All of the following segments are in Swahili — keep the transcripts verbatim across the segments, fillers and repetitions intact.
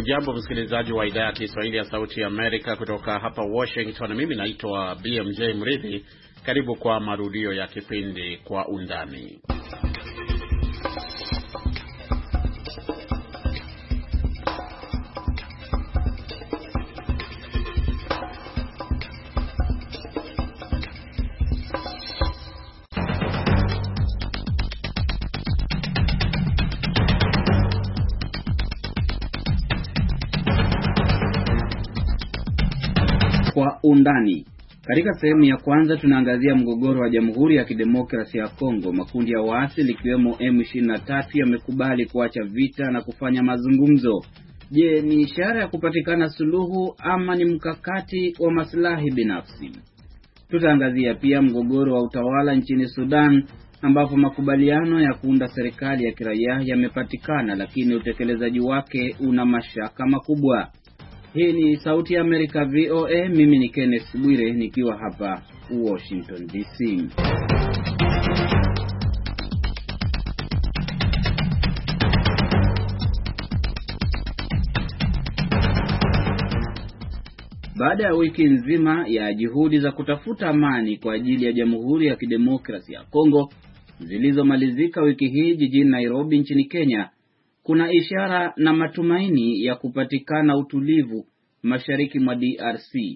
Hujambo msikilizaji wa idhaa ya Kiswahili ya Sauti ya Amerika kutoka hapa Washington. Mimi naitwa B M J Mridhi. Karibu kwa marudio ya kipindi Kwa Undani. Kwa undani. Katika sehemu ya kwanza tunaangazia mgogoro wa Jamhuri ya Kidemokrasia ya Kongo. Makundi ya waasi likiwemo M ishirini na tatu yamekubali kuacha vita na kufanya mazungumzo. Je, ni ishara ya kupatikana suluhu ama ni mkakati wa maslahi binafsi? Tutaangazia pia mgogoro wa utawala nchini Sudan, ambapo makubaliano ya kuunda serikali ya kiraia yamepatikana, lakini utekelezaji wake una mashaka makubwa. Hii ni Sauti ya Amerika V O A. Mimi ni Kenneth Bwire nikiwa hapa Washington D C. Baada ya wiki nzima ya juhudi za kutafuta amani kwa ajili ya Jamhuri ya Kidemokrasia ya Kongo zilizomalizika wiki hii jijini Nairobi nchini Kenya, kuna ishara na matumaini ya kupatikana utulivu mashariki mwa D R C,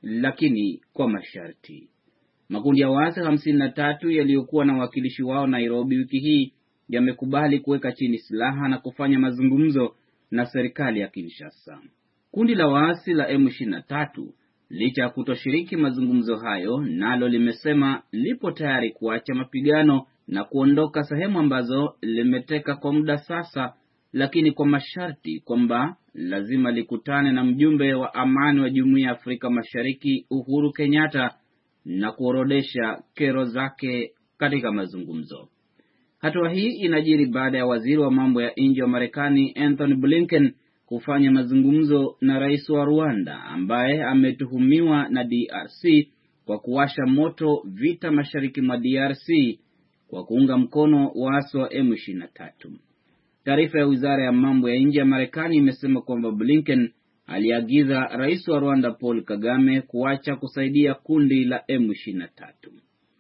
lakini kwa masharti. Makundi ya waasi hamsini na tatu yaliyokuwa na wakilishi wao Nairobi wiki hii yamekubali kuweka chini silaha na kufanya mazungumzo na serikali ya Kinshasa. Kundi la waasi la M ishirini na tatu, licha ya kutoshiriki mazungumzo hayo, nalo limesema lipo tayari kuacha mapigano na kuondoka sehemu ambazo limeteka kwa muda sasa, lakini kwa masharti kwamba lazima likutane na mjumbe wa amani wa Jumuiya ya Afrika Mashariki Uhuru Kenyatta na kuorodesha kero zake katika mazungumzo. Hatua hii inajiri baada ya waziri wa mambo ya nje wa Marekani Anthony Blinken kufanya mazungumzo na rais wa Rwanda, ambaye ametuhumiwa na D R C kwa kuwasha moto vita mashariki mwa D R C kwa kuunga mkono waasi wa M ishirini na tatu. Taarifa ya Wizara ya Mambo ya Nje ya Marekani imesema kwamba Blinken aliagiza rais wa Rwanda Paul Kagame kuacha kusaidia kundi la M ishirini na tatu.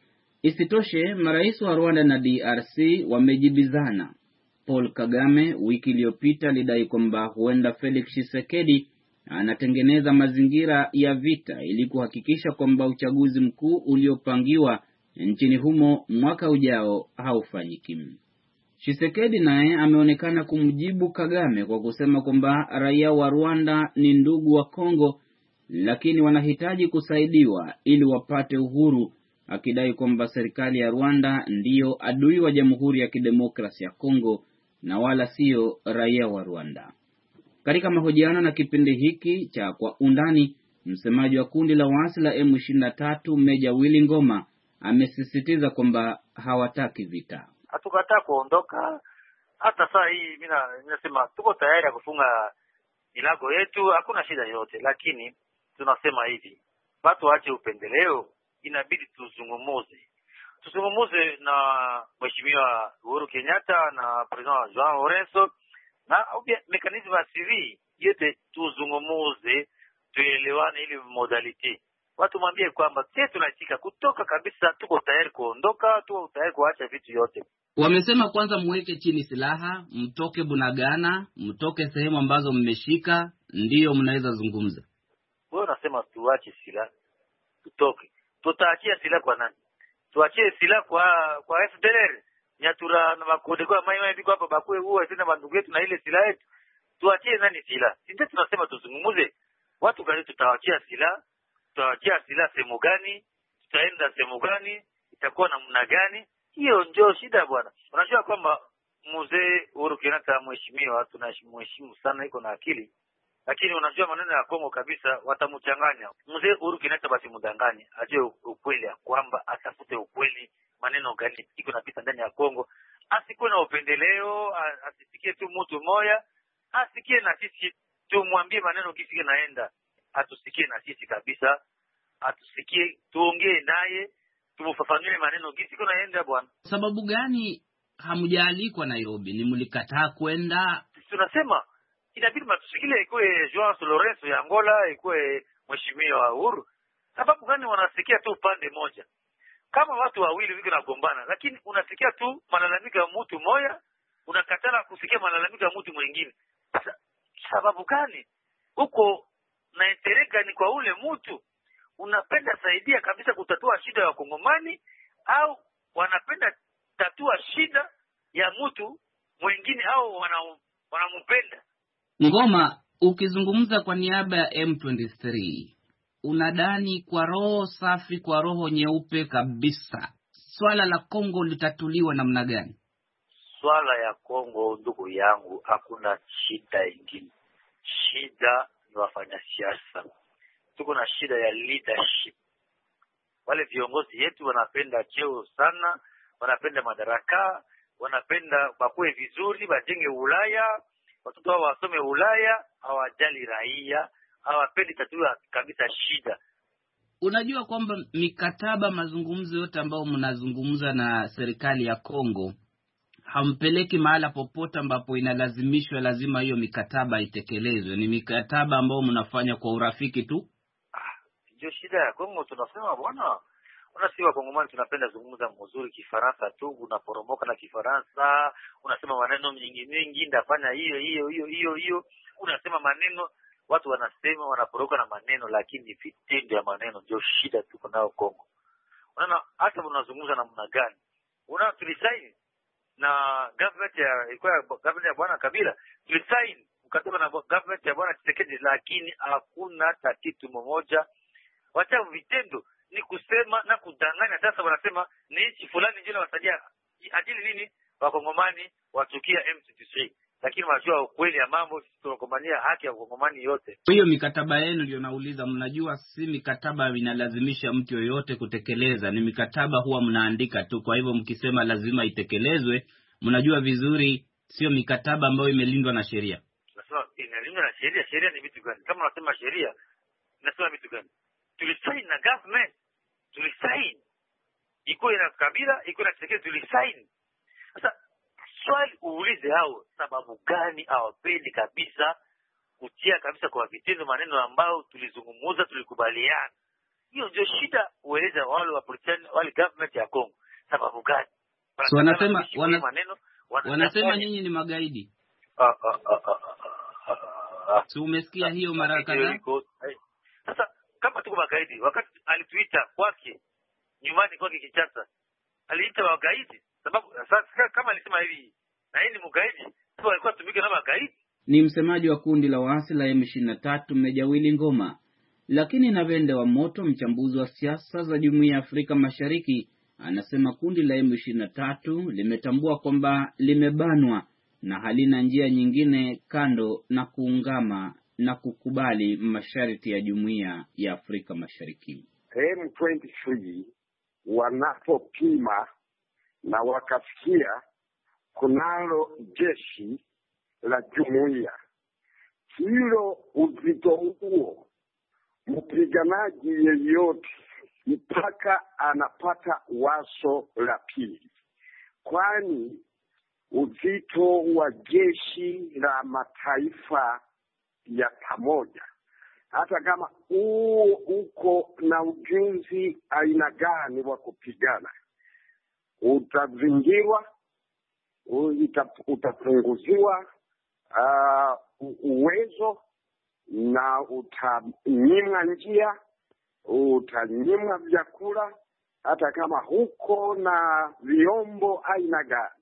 Isitoshe, marais wa Rwanda na D R C wamejibizana. Paul Kagame wiki iliyopita alidai kwamba huenda Felix Tshisekedi anatengeneza mazingira ya vita ili kuhakikisha kwamba uchaguzi mkuu uliopangiwa nchini humo mwaka ujao haufanyiki. Tshisekedi naye ameonekana kumjibu Kagame kwa kusema kwamba raia wa Rwanda ni ndugu wa Kongo, lakini wanahitaji kusaidiwa ili wapate uhuru, akidai kwamba serikali ya Rwanda ndiyo adui wa Jamhuri ya Kidemokrasia ya Kongo na wala sio raia wa Rwanda. Katika mahojiano na kipindi hiki cha Kwa Undani, msemaji wa kundi la waasi la M ishirini na tatu Meja Willy Ngoma amesisitiza kwamba hawataki vita. Hatukataa kuondoka. Hata saa hii mimi ninasema tuko tayari ya kufunga milango yetu, hakuna shida yote, lakini tunasema hivi, watu waache upendeleo, inabidi tuzungumuze. Tuzungumuze na Mheshimiwa Uhuru Kenyatta na President Joao Lorenzo na mekanismu ya siri yote, tuzungumuze, tuelewane ili modality. Watu mwambie kwamba sisi tunachika kutoka kabisa, tuko tayari kuondoka, tuko tayari kuacha vitu yote. Wamesema kwanza muweke chini silaha, mtoke Bunagana, mtoke sehemu ambazo mmeshika, ndiyo mnaweza zungumza. Wewe unasema tuache silaha, tutoke. Tutaachia silaha kwa nani? Tuachie silaha kwa kwa F D L R. Nyatura na makode kwa mai mai biko hapa bakwe huwa tena bandugu yetu na ile silaha yetu. Tuachie nani silaha? Sisi tunasema tuzungumuze. Watu gani tutaachia silaha? Tutaachia silaha sehemu gani? Tutaenda sehemu gani? Itakuwa namna gani? Hiyo ndio shida bwana. Unajua kwamba mzee Uhuru Kenyatta mheshimiwa, tunamheshimu sana, iko na akili. Lakini unajua maneno ya Kongo kabisa watamchanganya. Mzee Uhuru Kenyatta basi mdanganye, ajue ukweli ya kwamba atafute ukweli, maneno gani iko napita ndani ya Kongo. Asikuwe na upendeleo, asisikie tu mtu moja, asikie na sisi tumwambie maneno kisi naenda. Atusikie na sisi kabisa, atusikie, tuongee naye, tumufafanue maneno kisi naenda bwana. Sababu gani hamjaalikwa Nairobi? Ni mlikataa kwenda? Tunasema inabidi matusikile ikuwe Joao Lorenzo ya Angola, ikuwe mheshimiwa Uhuru. Sababu gani wanasikia tu upande moja? Kama watu wawili wiko nagombana, lakini unasikia tu malalamiko ya mtu mmoja, unakatala kusikia malalamiko ya mtu mwingine. Sababu gani? Huko naentereka ni kwa ule mtu unapenda saidia kabisa kutatua shida ya Wakongomani, au wanapenda tatua shida ya mtu mwingine, au wanampenda. Ngoma, ukizungumza kwa niaba ya M ishirini na tatu, unadani kwa roho safi, kwa roho nyeupe kabisa, swala la Kongo litatuliwa namna gani? Swala ya Kongo, ndugu yangu, hakuna shida ingine. Shida ni wafanya siasa. Tuko na shida ya leadership. Wale viongozi yetu wanapenda cheo sana, wanapenda madaraka, wanapenda bakue vizuri, bajenge Ulaya, watoto wao wasome Ulaya, hawajali raia, hawapendi tatua kabisa shida. Unajua kwamba mikataba, mazungumzo yote ambao mnazungumza na serikali ya Kongo, hampeleki mahala popote ambapo inalazimishwa lazima hiyo mikataba itekelezwe. Ni mikataba ambao mnafanya kwa urafiki tu. Ah, ndio shida ya Kongo. Tunasema bwana, unasiwa Wakongomani tunapenda zungumza mzuri Kifaransa tu, unaporomoka na Kifaransa, unasema maneno mingi mingi, ndafanya hiyo hiyo hiyo hiyo hiyo, unasema maneno, watu wanasema wanaporoka na maneno, lakini vitendo ya maneno ndio shida tuko nayo Kongo. Unaona hata unazungumza namna gani? Una tulisaini na government ya ilikuwa government ya Bwana Kabila, tulisaini mkataba na government ya Bwana Tshisekedi, lakini hakuna hata kitu mmoja. Wacha vitendo ni kusema na kudanganya. Sasa wanasema ni nchi fulani ndio wasaidia ajili nini Wakongomani wachukia M ishirini na tatu, lakini wajua ukweli ya mambo, sisi tunagombania haki ya Wakongomani yote. Hiyo mikataba yenu ndio nauliza, mnajua si mikataba inalazimisha mtu yoyote kutekeleza, ni mikataba huwa mnaandika tu. Kwa hivyo mkisema lazima itekelezwe, mnajua vizuri sio mikataba ambayo imelindwa na sheria. Nasema inalindwa na sheria. Sheria ni vitu gani? Kama unasema sheria, nasema vitu gani? Tulisaini na government, tulisaini iko ina Kabila, iko na Tshisekedi, tulisaini. Sasa swali uulize hao, sababu gani hawapendi kabisa kutia kabisa kwa vitendo maneno ambao tulizungumza, tulikubaliana? Hiyo ndio shida. Ueleza wale wa politician, wale government ya Kongo, sababu gani? So wanasema wana, maneno, wanasema nyinyi ni magaidi. Ah ah ah ah. So umesikia hiyo mara kadhaa. Sasa kama tuko magaidi, wakati alituita kwake nyumbani kwake Kinshasa, aliita wagaidi. Sababu sasa kama alisema hivi na yeye ni mgaidi, sio alikuwa tumike na magaidi. Ni msemaji wa kundi la waasi la M ishirini na tatu Meja Willy Ngoma. Lakini Navende wa Moto, mchambuzi wa siasa za Jumuiya ya Afrika Mashariki, anasema kundi la M ishirini na tatu limetambua kwamba limebanwa na halina njia nyingine kando na kuungama na kukubali masharti ya Jumuiya ya Afrika Mashariki. M ishirini na tatu wanapopima na wakafikia kunalo jeshi la jumuiya hilo, uzito huo, mpiganaji yeyote mpaka anapata waso la pili, kwani uzito wa jeshi la mataifa ya pamoja, hata kama uo uko na ujuzi aina gani wa kupigana, utazingirwa, utapunguziwa uh, uwezo na utanyimwa njia, utanyimwa vyakula, hata kama huko na vyombo aina gani,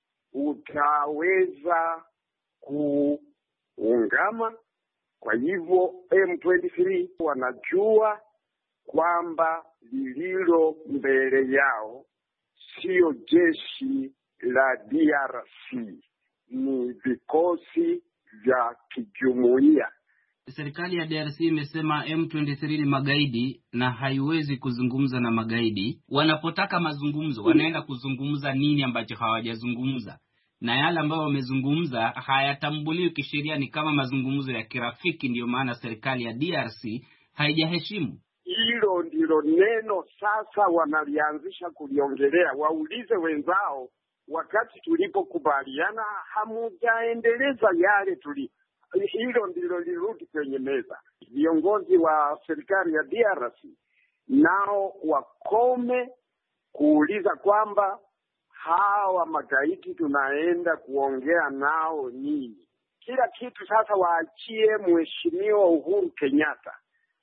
utaweza kuungama. Kwa hivyo M ishirini na tatu wanajua kwamba lililo mbele yao sio jeshi la D R C, ni vikosi vya kijumuiya. Serikali ya D R C imesema M ishirini na tatu ni magaidi na haiwezi kuzungumza na magaidi. Wanapotaka mazungumzo, wanaenda kuzungumza nini ambacho hawajazungumza? Na yale ambayo wamezungumza hayatambuliwi kisheria, ni kama mazungumzo ya kirafiki. Ndio maana serikali ya D R C haijaheshimu. Hilo ndilo neno sasa wanalianzisha kuliongelea. Waulize wenzao, wakati tulipokubaliana hamujaendeleza yale tuli hilo ndilo lirudi kwenye meza. Viongozi wa serikali ya D R C nao wakome kuuliza kwamba hawa magaidi tunaenda kuongea nao nini. Kila kitu sasa waachie Mheshimiwa Uhuru Kenyatta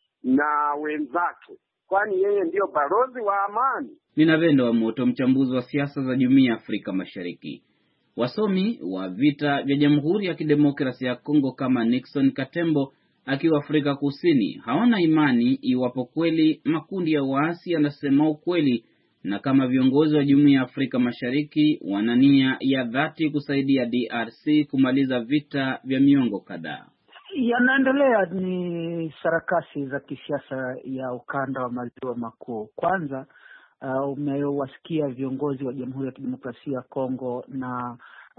na wenzake, kwani yeye ndio balozi wa amani. Ninapenda wa moto, mchambuzi wa siasa za Jumuiya ya Afrika Mashariki. Wasomi wa vita vya Jamhuri ya Kidemokrasia ya Kongo kama Nixon Katembo akiwa Afrika Kusini hawana imani iwapo kweli makundi ya waasi yanasema ukweli, na kama viongozi wa Jumuiya ya Afrika Mashariki wana nia ya dhati kusaidia D R C kumaliza vita vya miongo kadhaa. Yanaendelea ni sarakasi za kisiasa ya ukanda wa maziwa makuu. Kwanza uh, umewasikia viongozi wa Jamhuri ya Kidemokrasia ya Kongo na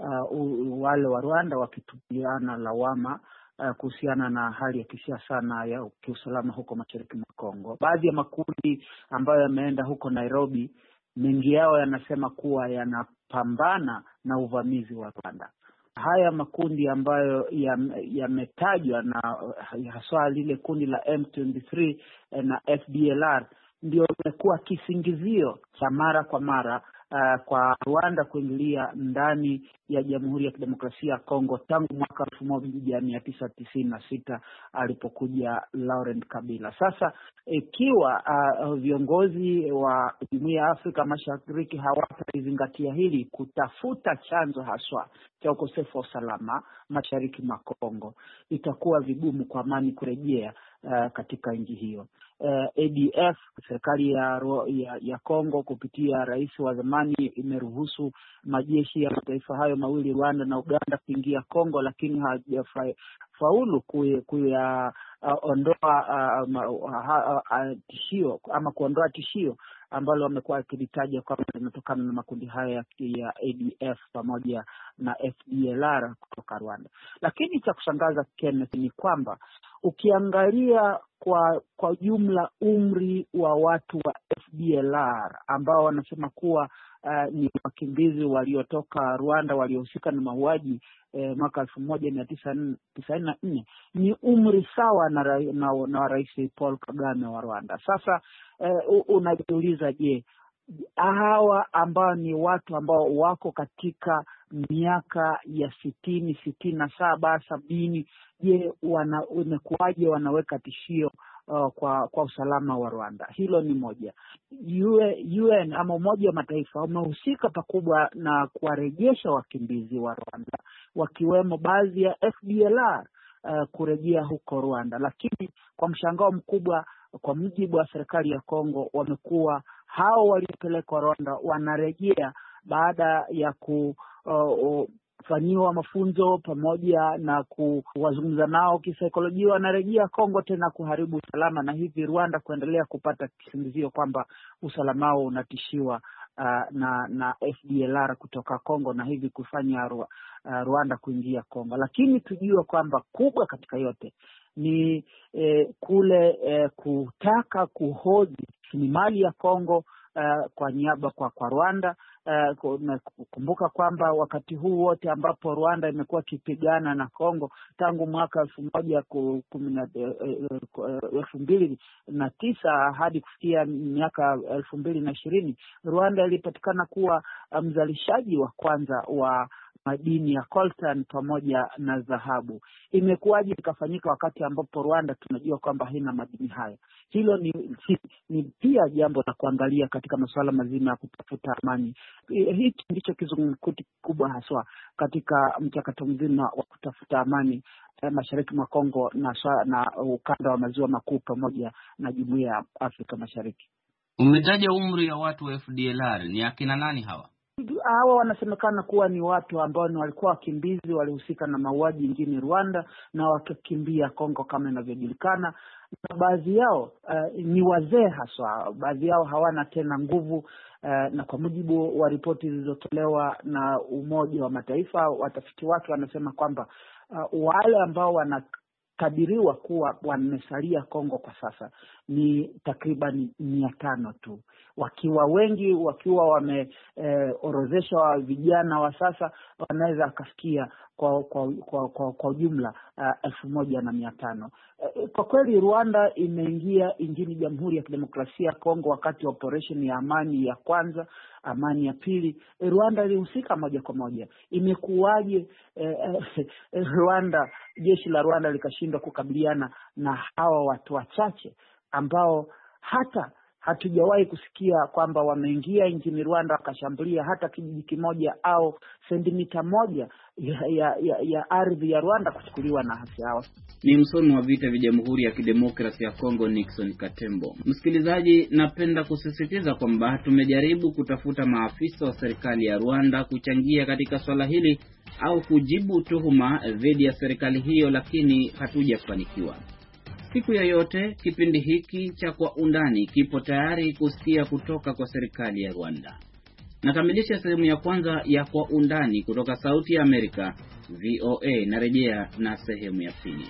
uh, wale wa Rwanda wakitupiana lawama uh, kuhusiana na hali ya kisiasa na ya kiusalama huko mashariki mwa Kongo. Baadhi ya makundi ambayo yameenda huko Nairobi, mengi yao yanasema kuwa yanapambana na uvamizi wa Rwanda. Haya makundi ambayo yametajwa ya na haswa lile kundi la M ishirini na tatu na F D L R ndio imekuwa kisingizio cha mara kwa mara uh, kwa Rwanda kuingilia ndani ya Jamhuri ya Kidemokrasia ya Kongo tangu mwaka elfu moja mia tisa tisini na sita alipokuja Laurent Kabila. Sasa ikiwa uh, viongozi wa Jumuiya ya Afrika Mashariki hawatazingatia hili, kutafuta chanzo haswa cha ukosefu wa usalama mashariki mwa Kongo, itakuwa vigumu kwa amani kurejea uh, katika nchi hiyo. Uh, A D F, serikali ya, ya ya Kongo kupitia rais wa zamani, imeruhusu majeshi ya mataifa hayo mawili, Rwanda na Uganda, kuingia Kongo, lakini hajafaulu kuya uh, ondoa uh, uh, uh, tishio ama kuondoa tishio ambalo wamekuwa wakilitaja kwamba linatokana na makundi haya ya A D F pamoja na F D L R kutoka Rwanda. Lakini cha kushangaza, Kenneth, ni kwamba ukiangalia kwa kwa jumla umri wa watu wa F D L R ambao wanasema kuwa uh, ni wakimbizi waliotoka Rwanda waliohusika na mauaji eh, mwaka elfu moja mia tisa tisini na nne, ni umri sawa na, na, na Rais Paul Kagame wa Rwanda. Sasa eh, unajiuliza, je, hawa ambao ni watu ambao wako katika miaka ya sitini, sitini na saba, sabini, je, wana umekuaje wanaweka tishio uh, kwa kwa usalama wa Rwanda? Hilo ni moja. U N ama Umoja wa Mataifa umehusika pakubwa na kuwarejesha wakimbizi wa Rwanda, wakiwemo baadhi ya F D L R uh, kurejea huko Rwanda, lakini kwa mshangao mkubwa, kwa mujibu wa serikali ya Kongo, wamekuwa hao waliopelekwa Rwanda wanarejea baada ya ku uh, uh, fanyiwa mafunzo pamoja na kuwazungumza nao kisaikolojia, wanarejea Kongo tena kuharibu usalama, na hivi Rwanda kuendelea kupata kisingizio kwamba usalama wao unatishiwa uh, na na F D L R kutoka Kongo, na hivi kufanya uh, Rwanda kuingia Kongo. Lakini tujue kwamba kubwa katika yote ni eh, kule eh, kutaka kuhodhi ni mali ya Kongo uh, kwa niaba kwa kwa Rwanda. Uh, kumbuka kwamba wakati huu wote ambapo Rwanda imekuwa kipigana na Kongo tangu mwaka elfu moja elfu mbili na tisa hadi kufikia miaka elfu mbili na ishirini, Rwanda ilipatikana kuwa mzalishaji wa kwanza wa madini ya coltan pamoja na dhahabu. Imekuwaje ikafanyika wakati ambapo Rwanda tunajua kwamba haina madini haya? Hilo ni, ni pia jambo la kuangalia katika masuala mazima ya kutafuta amani. Hiki ndicho kizungumkuti kubwa haswa katika mchakato mzima wa kutafuta amani eh, mashariki mwa Kongo na, na ukanda wa maziwa makuu pamoja na Jumuiya ya Afrika Mashariki. Umetaja umri wa watu wa F D L R, ni akina nani hawa? Hawa wanasemekana kuwa ni watu ambao ni walikuwa wakimbizi, walihusika na mauaji nchini Rwanda na wakakimbia Kongo kama inavyojulikana, na baadhi yao uh, ni wazee haswa. Baadhi yao hawana tena nguvu uh, na kwa mujibu wa ripoti zilizotolewa na Umoja wa Mataifa, watafiti wake wanasema kwamba uh, wale ambao wana kadiriwa kuwa wamesalia Kongo kwa sasa ni takriban mia tano tu, wakiwa wengi wakiwa wameorozeshwa eh, vijana wa sasa wanaweza akafikia kwa kwa kwa kwa, kwa jumla uh, elfu moja na mia tano. Uh, kwa kweli Rwanda imeingia nchini Jamhuri ya Kidemokrasia ya Kongo wakati wa operation ya amani ya kwanza, amani ya pili. Rwanda ilihusika moja kwa moja. Imekuwaje eh, eh, Rwanda, jeshi la Rwanda likashindwa kukabiliana na hawa watu wachache ambao hata hatujawahi kusikia kwamba wameingia nchini Rwanda wakashambulia hata kijiji kimoja au sentimita moja ya, ya, ya, ya ardhi ya Rwanda kuchukuliwa na hasi hao. Ni msomi wa vita vya Jamhuri ya Kidemokrasia ya Kongo Nixon Katembo. Msikilizaji, napenda kusisitiza kwamba tumejaribu kutafuta maafisa wa serikali ya Rwanda kuchangia katika swala hili au kujibu tuhuma dhidi ya serikali hiyo, lakini hatujafanikiwa. Siku yoyote kipindi hiki cha Kwa Undani kipo tayari kusikia kutoka kwa serikali ya Rwanda. Nakamilisha sehemu ya kwanza ya Kwa Undani kutoka Sauti ya Amerika V O A, na rejea na sehemu ya pili.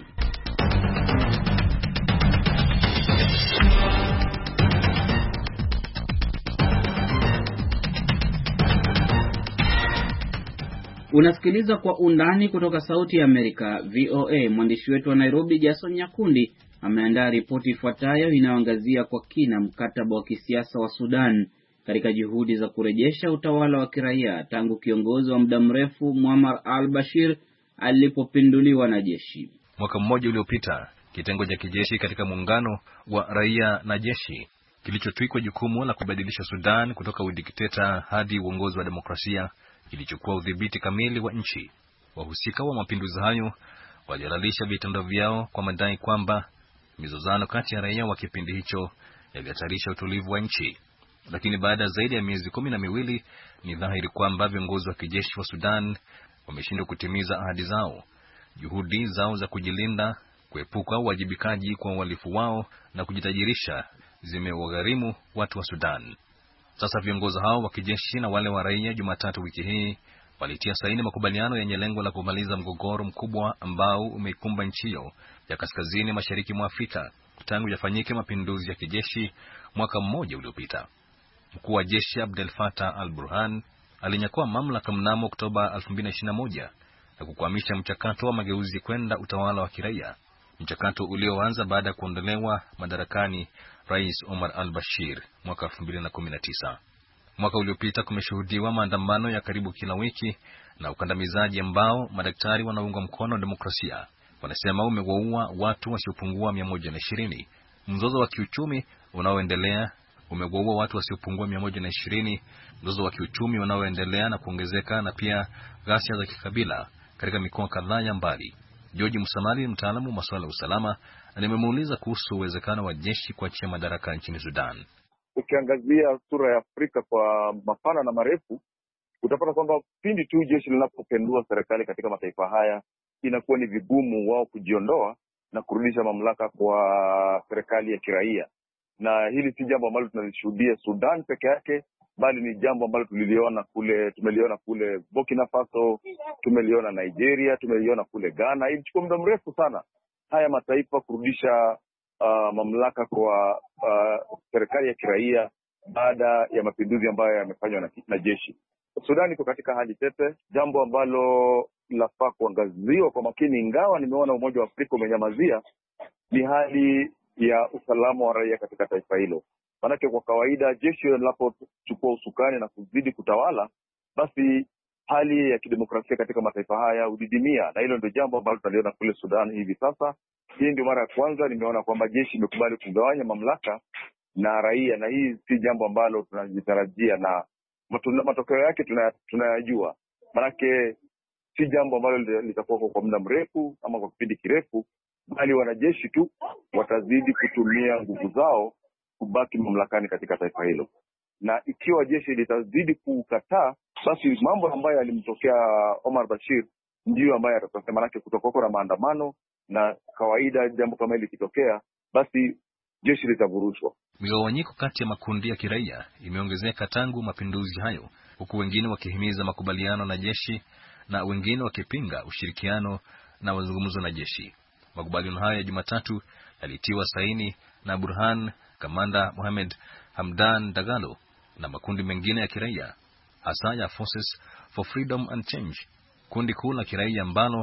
Unasikiliza Kwa Undani kutoka Sauti ya Amerika V O A. Mwandishi wetu wa Nairobi Jason Nyakundi ameandaa ripoti ifuatayo inayoangazia kwa kina mkataba wa kisiasa wa Sudan katika juhudi za kurejesha utawala wa kiraia tangu kiongozi wa muda mrefu Muammar al-Bashir alipopinduliwa na jeshi. Mwaka mmoja uliopita, kitengo cha kijeshi katika muungano wa raia na jeshi kilichotwikwa jukumu la kubadilisha Sudan kutoka udikteta hadi uongozi wa demokrasia kilichukua udhibiti kamili wa nchi. Wahusika wa mapinduzi hayo walihalalisha vitendo vyao kwa madai kwamba mizozano kati ya raia wa kipindi hicho yalihatarisha utulivu wa nchi. Lakini baada zaidi ya miezi kumi na miwili ni dhahiri kwamba viongozi wa kijeshi wa Sudan wameshindwa kutimiza ahadi zao. Juhudi zao za kujilinda, kuepuka uwajibikaji kwa uhalifu wao na kujitajirisha zimewagharimu watu wa Sudan. Sasa viongozi hao wa kijeshi na wale wa raia Jumatatu wiki hii walitia saini makubaliano yenye lengo la kumaliza mgogoro mkubwa ambao umeikumba nchi hiyo ya kaskazini mashariki mwa Afrika tangu yafanyike mapinduzi ya kijeshi mwaka mmoja uliopita. Mkuu wa jeshi Abdel Fattah al-Burhan alinyakua mamlaka mnamo Oktoba elfu mbili na ishirini na moja na kukwamisha mchakato wa mageuzi kwenda utawala wa kiraia, mchakato ulioanza baada ya kuondolewa madarakani Rais Omar al-Bashir mwaka elfu mbili na kumi na tisa. Mwaka uliopita kumeshuhudiwa maandamano ya karibu kila wiki na ukandamizaji ambao madaktari wanaunga mkono demokrasia wanasema umewaua watu wasiopungua mia moja na ishirini. Mzozo wa kiuchumi unaoendelea umewaua watu wasiopungua mia moja na ishirini. Mzozo wa kiuchumi unaoendelea na kuongezeka na pia ghasia za kikabila katika mikoa kadhaa ya mbali. George Musamali, mtaalamu wa masuala ya usalama, nimemuuliza kuhusu uwezekano wa jeshi kuachia madaraka nchini Sudan. Ukiangazia sura ya Afrika kwa mapana na marefu, utapata kwamba pindi tu jeshi linapopendua serikali katika mataifa haya, inakuwa ni vigumu wao kujiondoa na kurudisha mamlaka kwa serikali ya kiraia. Na hili si jambo ambalo tunalishuhudia Sudan peke yake, bali ni jambo ambalo tuliliona kule, tumeliona kule Burkina Faso, tumeliona Nigeria, tumeliona kule Ghana. Ilichukua muda mrefu sana haya mataifa kurudisha uh, mamlaka kwa uh, serikali ya kiraia baada ya mapinduzi ambayo yamefanywa na, na jeshi. Sudan iko katika hali tete, jambo ambalo lafaa kuangaziwa kwa makini, ingawa nimeona Umoja wa Afrika umenyamazia, ni hali ya usalama wa raia katika taifa hilo. Manake kwa kawaida jeshi linapochukua usukani na kuzidi kutawala, basi hali ya kidemokrasia katika mataifa haya hudidimia, na hilo ndio jambo ambalo tunaliona kule Sudan hivi sasa. Hii ndio mara ya kwanza nimeona kwamba jeshi imekubali kugawanya mamlaka na raia, na hii si jambo ambalo tunajitarajia, na matokeo yake tunayajua. Manake si jambo ambalo litakuwa kwa muda mrefu ama kwa kipindi kirefu, bali wanajeshi tu watazidi kutumia nguvu zao kubaki mamlakani katika taifa hilo. Na ikiwa jeshi litazidi kukataa, basi mambo ambayo yalimtokea Omar Bashir ndiyo ambayo yatatokea. Manake kutokoko na maandamano, na kawaida jambo kama hili likitokea, basi jeshi litavurushwa. Migawanyiko kati ya makundi ya kiraia imeongezeka tangu mapinduzi hayo, huku wengine wakihimiza makubaliano na jeshi na wengine wakipinga ushirikiano na mazungumzo na jeshi. Makubaliano haya ya Jumatatu yalitiwa saini na Burhan, Kamanda Mohamed Hamdan Dagalo na makundi mengine ya kiraia, hasa ya Forces for Freedom and Change, kundi kuu la kiraia ambalo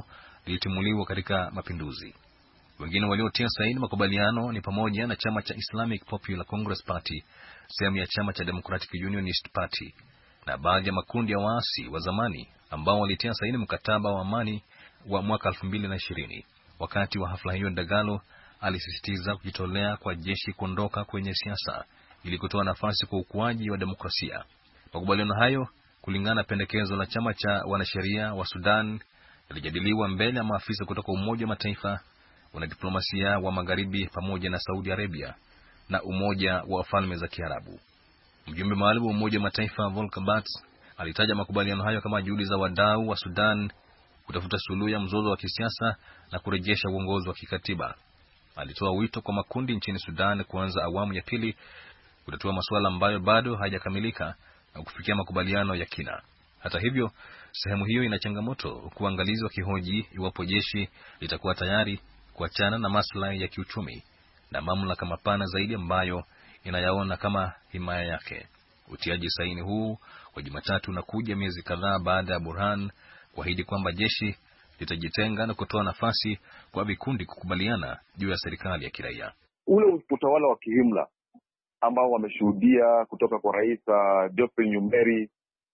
lilitimuliwa katika mapinduzi. Wengine waliotia saini makubaliano ni pamoja na chama cha Islamic Popular Congress Party, sehemu ya chama cha Democratic Unionist Party, na baadhi ya makundi ya waasi wa zamani ambao walitia saini mkataba wa amani wa mwaka elfu mbili na ishirini. Wakati wa hafla hiyo, Dagalo alisisitiza kujitolea kwa jeshi kuondoka kwenye siasa ili kutoa nafasi kwa ukuaji wa demokrasia. Makubaliano hayo, kulingana na pendekezo la chama cha wanasheria wa Sudan, yalijadiliwa mbele ya maafisa kutoka Umoja wa Mataifa, wanadiplomasia wa Magharibi pamoja na Saudi Arabia na Umoja wa Falme za Kiarabu. Mjumbe maalum wa Umoja wa Mataifa Volker Perthes alitaja makubaliano hayo kama juhudi za wadau wa Sudan kutafuta suluhu ya mzozo wa kisiasa na kurejesha uongozi wa kikatiba. Alitoa wito kwa makundi nchini Sudan kuanza awamu ya pili kutatua masuala ambayo bado hayajakamilika na kufikia makubaliano ya kina. Hata hivyo, sehemu hiyo ina changamoto, kuangalizi wa kihoji iwapo jeshi litakuwa tayari kuachana na maslahi ya kiuchumi na mamlaka mapana zaidi ambayo inayaona kama himaya yake. Utiaji saini huu kwa Jumatatu unakuja miezi kadhaa baada ya Burhan kuahidi kwamba jeshi litajitenga na kutoa nafasi kwa vikundi kukubaliana juu ya serikali ya kiraia. Ule utawala wa kihimla ambao wameshuhudia kutoka kwa Rais Geoffrey Nyumberi,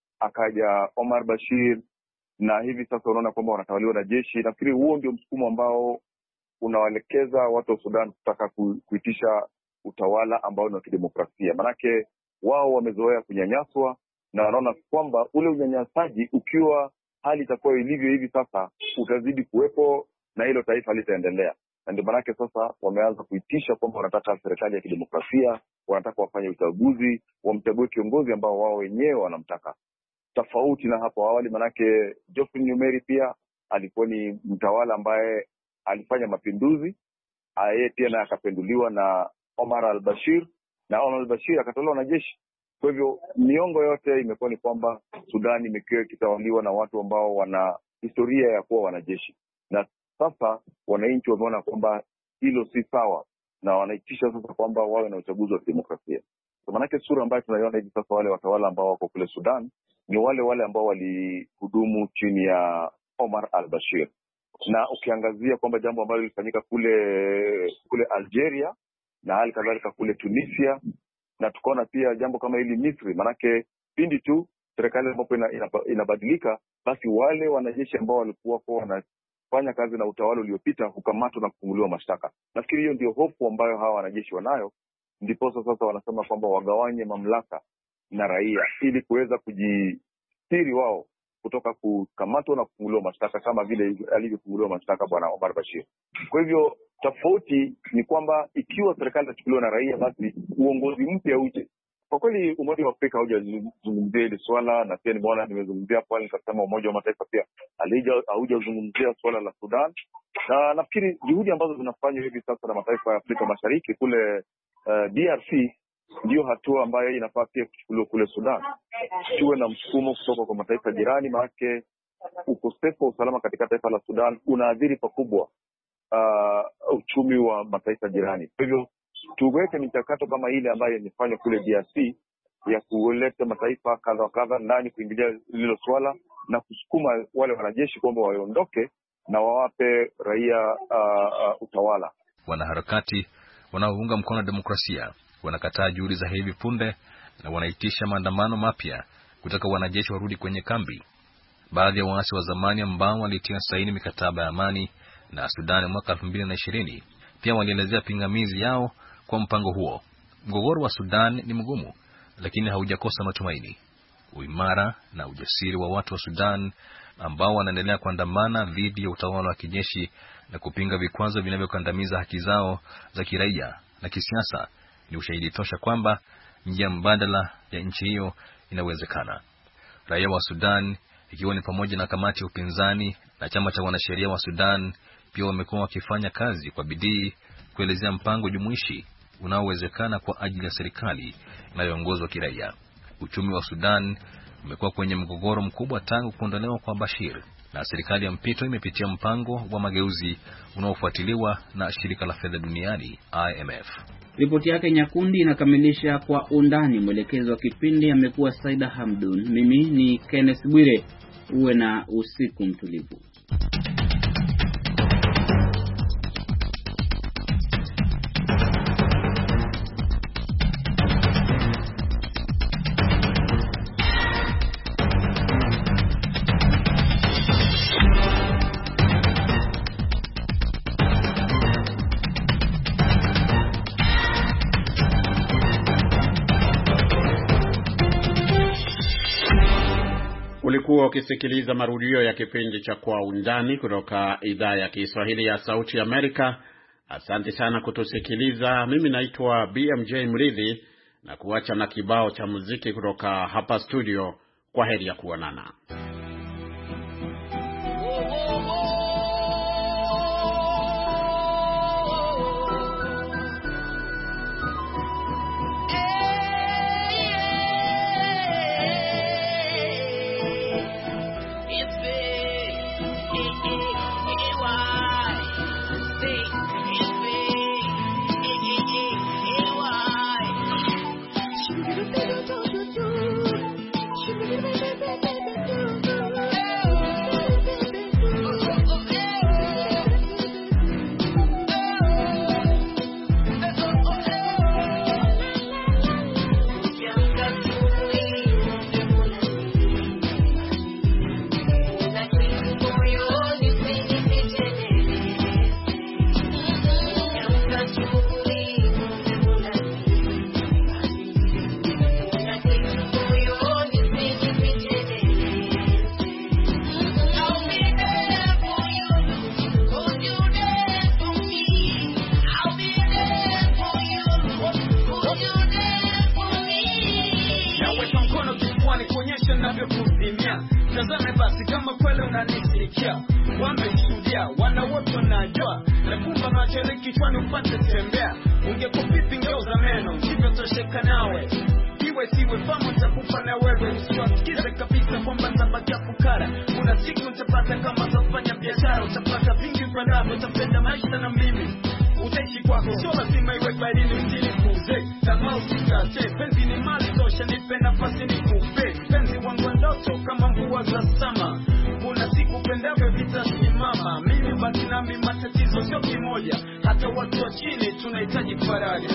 akaja Omar Bashir, na hivi sasa unaona kwamba wanatawaliwa na jeshi. Nafikiri huo ndio msukumo ambao unawaelekeza watu wa Sudan kutaka kuitisha utawala ambao ni wa kidemokrasia. Manake wao wamezoea kunyanyaswa na wanaona kwamba ule unyanyasaji, ukiwa hali itakuwa ilivyo hivi sasa, utazidi kuwepo na hilo taifa litaendelea. Na ndio manake sasa wameanza kuitisha kwamba wanataka serikali ya kidemokrasia, wanataka wafanye uchaguzi, wamchague kiongozi ambao wao wenyewe wanamtaka. Tofauti na hapo awali, manake Geoffrey Nyumberi pia alikuwa ni mtawala ambaye alifanya mapinduzi, yeye pia na akapenduliwa na Omar al-Bashir, na Omar al-Bashir akatolewa na jeshi. Kwa hivyo miongo yote imekuwa ni kwamba Sudan imekuwa ikitawaliwa na watu ambao wana historia ya kuwa wanajeshi. Na sasa wananchi wameona kwamba hilo si sawa, na wanaitisha sasa kwamba wawe na uchaguzi wa demokrasia. Kwa maana sura ambayo tunaiona hivi sasa, wale watawala ambao wako kule Sudan ni wale wale ambao walihudumu chini ya Omar al-Bashir. Na ukiangazia kwamba jambo ambalo lilifanyika kule kule Algeria na hali kadhalika kule Tunisia, na tukaona pia jambo kama hili Misri, manake pindi tu serikali ambapo ina, ina, inabadilika, basi wale wanajeshi ambao walikuwa kwa wanafanya kazi na utawala uliopita hukamatwa na kufunguliwa mashtaka. Nafikiri hiyo ndio hofu ambayo hawa wanajeshi wanayo, ndipo sasa wanasema kwamba wagawanye mamlaka na raia ili kuweza kujistiri wao kutoka kukamatwa na kufunguliwa mashtaka kama vile alivyofunguliwa mashtaka bwana Omar Bashir. Kwa hivyo tofauti ni kwamba ikiwa serikali itachukuliwa na raia, basi uongozi mpya uje. Kwa kweli Umoja wa Afrika haujazungumzia hili swala, na pia nimeona nimezungumzia pale nikasema Umoja wa Mataifa pia haujazungumzia swala la Sudan. Na nafikiri juhudi ambazo zinafanywa hivi sasa na mataifa ya Afrika Mashariki kule uh, D R C ndio hatua ambayo inafaa pia kuchukuliwa kule Sudan. Tuwe na msukumo kutoka kwa mataifa jirani, maana ukosefu wa usalama katika taifa la Sudan unaathiri pakubwa uh, uchumi wa mataifa jirani. Kwa hivyo tuweke michakato kama ile ambayo imefanywa kule D R C ya kuleta mataifa kadha kadha ndani kuingilia lilo swala na kusukuma wale wanajeshi kwamba waondoke na wawape raia uh, uh, utawala. Wanaharakati wanaounga mkono demokrasia wanakataa juhudi za hivi punde na wanaitisha maandamano mapya kutaka wanajeshi warudi kwenye kambi. Baadhi ya waasi wa zamani ambao walitia saini mikataba ya amani na Sudan mwaka elfu mbili na ishirini pia walielezea pingamizi yao kwa mpango huo. Mgogoro wa Sudan ni mgumu, lakini haujakosa matumaini. Uimara na ujasiri wa watu wa Sudan ambao wanaendelea kuandamana dhidi ya utawala wa kijeshi na kupinga vikwazo vinavyokandamiza haki zao za kiraia na kisiasa ni ushahidi tosha kwamba njia mbadala ya nchi hiyo inawezekana. Raia wa Sudan, ikiwa ni pamoja na kamati ya upinzani na chama cha wanasheria wa Sudan, pia wamekuwa wakifanya kazi kwa bidii kuelezea mpango jumuishi unaowezekana kwa ajili ya serikali inayoongozwa kiraia. Uchumi wa Sudan umekuwa kwenye mgogoro mkubwa tangu kuondolewa kwa Bashir, na serikali ya mpito imepitia mpango wa mageuzi unaofuatiliwa na shirika la fedha duniani I M F. Ripoti yake Nyakundi inakamilisha kwa undani. Mwelekezo wa kipindi amekuwa Saida Hamdun. Mimi ni Kenneth Bwire. Uwe na usiku mtulivu. Ulikuwa ukisikiliza marudio ya kipindi cha Kwa Undani kutoka idhaa ya Kiswahili ya Sauti Amerika. Asante sana kutusikiliza. Mimi naitwa B M J Mridhi na kuacha na kibao cha muziki kutoka hapa studio. Kwa heri ya kuonana. Tazame basi kama kweli unanisikia. Wameshuhudia, wana wote wanajua. Na kumba machele kichwani upate tembea. Ungekuwa vipi ngeuza meno, ndivyo tosheka nawe. Iwe siwe famu nitakufa na wewe. Usiwasikize kabisa kwamba nitabakia fukara. Kuna siku utapata kama utafanya biashara. Utapata vingi upendavyo, utapenda maisha na mimi. Utaishi kwako, sio lazima iwe barini msinikuze. Kama usikate, penzi ni mali tosha, nipe nafasi nikupe. Penzi wangu ndoto kama mvua za sama. Kuna siku pendavyo vitasimama. Mimi baki nami matatizo sio kimoja. Hata watu wa chini tunahitaji faraja.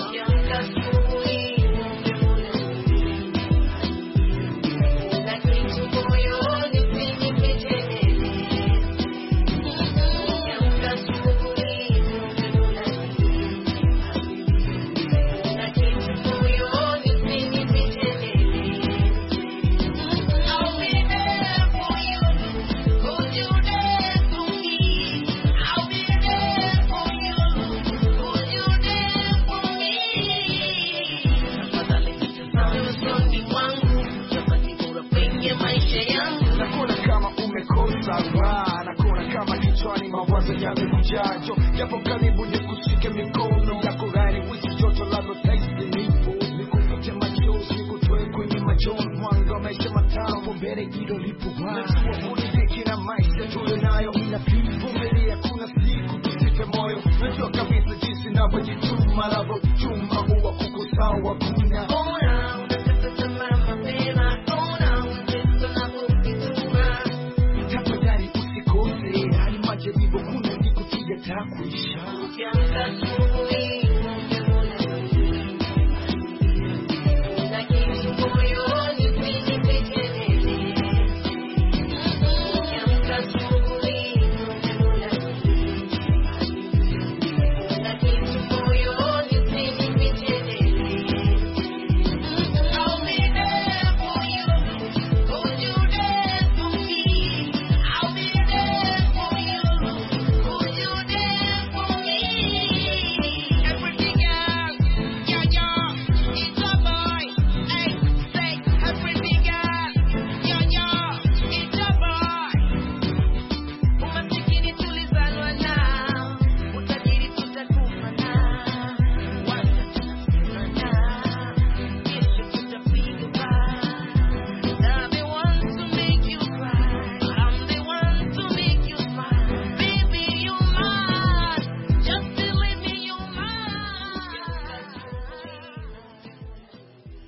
Japo japo karibu nikushike mikono yako gani wisi joto lalo taste nipo nikupate machozi nikutoe kwenye machozi mwanga maisha matamu mbele hilo lipo wazi unidiki na maisha tulionayo inavumilia kuna siku tusife moyo najua kabisa jinsi ninavyojituma lavo chuma huwa kuko sawa kuna ona unataka tamaa mapema ona unataka na kukituma tafadhali usikose hali majaribu kuna takuisha